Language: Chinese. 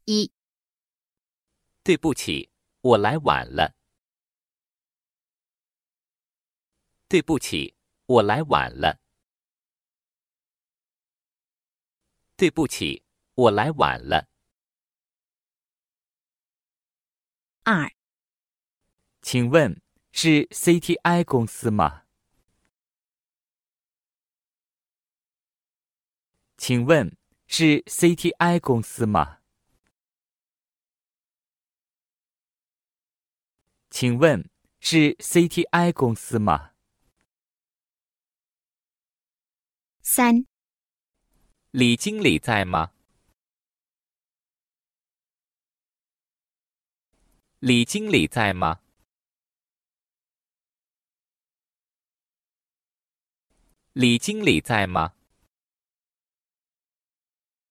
1、 对不起，我来晚了。对不起，我来晚了。对不起，我来晚了。 2、 请问是 CTI 公司吗？请问是 CTI 公司吗？请问是 CTI 公司吗？ 3、 李经理在吗？李经理在吗？李经理在吗？